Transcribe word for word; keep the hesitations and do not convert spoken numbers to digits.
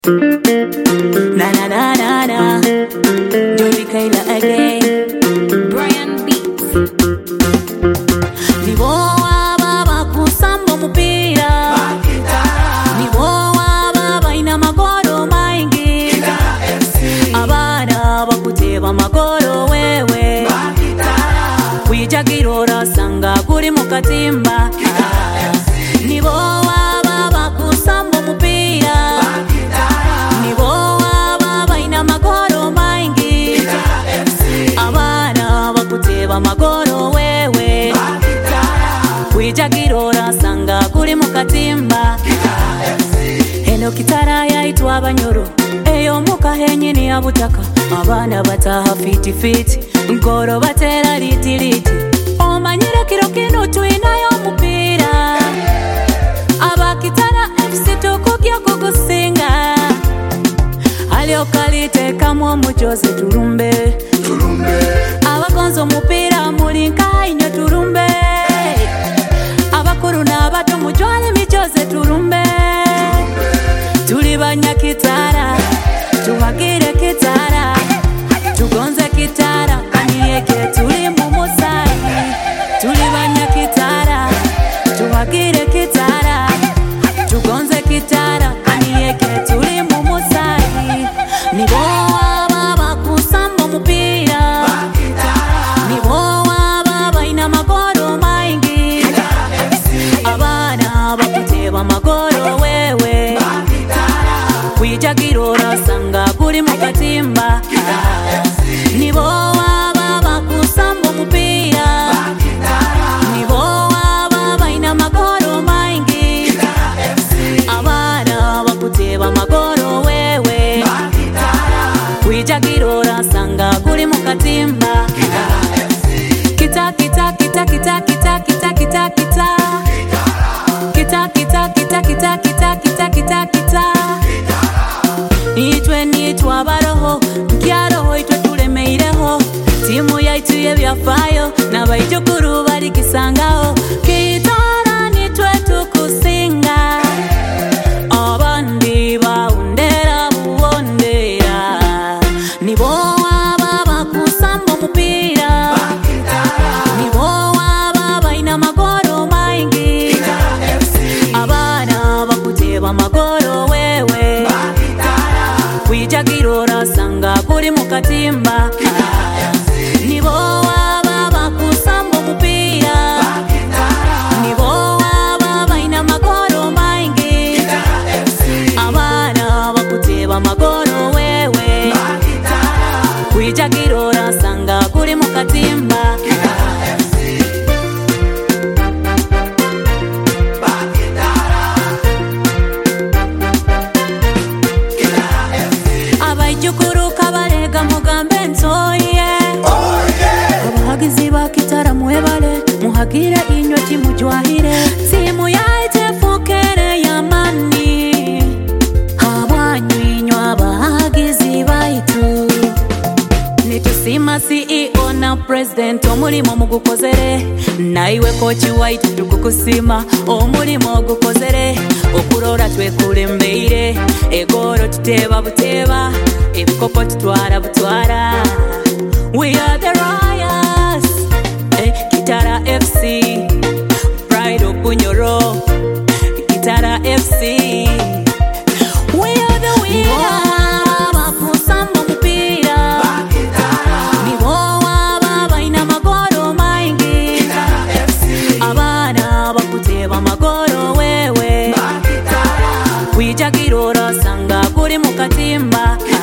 Na na na na na, Joey Kayla again, Brian Beats. Niboa baba kusamba mupira, niboa baba ina magoro maingi, abana bakuteba magoro wewe, kwijagirora sanga kuri mukatimba. Niboa baba kusamba mupira, niboa baba ina magoro maingi, abana bakuteba magoro wewe, kwijagirora sanga kuri mukatimba. Eno kitara yaitwa Abanyoro, eyo muka henyini ya butaka, abana bataha fiti fiti, nkoro batera liti liti. Omanyira kiro kino tuinayo mupira, abakitara F C tukukya kugusinga, alio kalite kamwa muchoze turumbe turumbe, abakonzo mupira mulinka inyo turumbe, abakuru n'abato mujwale michoze turumbe, tuli banyakitara tuhagire kitara, tugonze kitara kaniyeke tuli mumusai, tuli banyakitara tuhagire kitara, tugonze kitara kaniyeke tuli mumusai. Niboa baba kusamba mupira, niboa baba ina magoro maingi, abana bakuteba magoro wewe, kwijagirora sanga kuri mukatimba. Niboa baba kusamba mupira, niboa baba ina magoro maingi, abana bakuteba magoro wewe, kwijagirora sanga kuri mukatimba. Kita kita kita kita kita kita kita kita kita kita kita kita kita kita kita kita Nitwe nitwa baroho mkiaroho itwe tulemeireho, timu yaitu yebyafayo n'abaijukuru bali kisangaho, kitara nitwe tukusinga, abandi baundera buondera. Niboa baba kusamba mupira, niboa baba ina magoro maingi, abana bakuteba magoro wewe, kwijagirora sanga kuri mukatimba. Niboa baba kusamba mupira, niboa baba ina magoro maingi, abana bakuteba magoro wewe, kwijagirora sanga kuri mukatimba. Abaijukuru kabarega mugambe nsoye, abahagizi bakitara muebale muhagire inyweti mujwahire, timu yaite fukere yamani, abanywinywa abahagizi baitu, nitusima C E O na president omulimo mugukozere, naiwe kochi waitu tukukusima omulimo gukozere, okurora twekulembeire, egoro tuteba buteba, ebikopo tutwara butwara. We are the Royals, eh, Kitara F C, Pride Okunyoro, Kitara F C. We are the winners. Baba kusamba mupira, niboa baba ina magoro maingi, abana bakuteba magoro wewe, kwijagirora sanga kuri mukatimba.